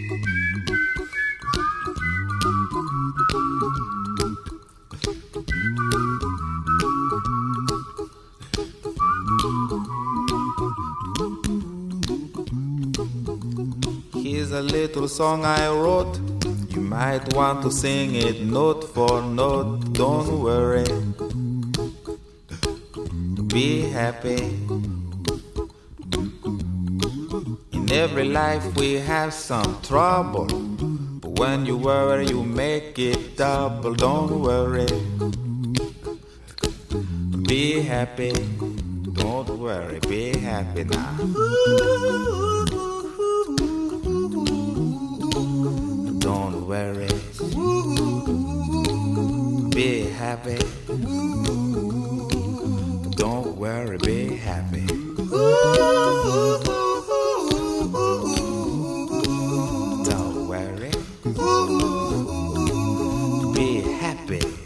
Here's a little song I wrote. You might want to sing it note for note. Don't worry, be happy. In every life we have some trouble, but when you worry you make it double. Don't worry, be happy. Don't worry, be happy now. Don't worry, be happy. Don't worry, be happy. Don't worry, be happy.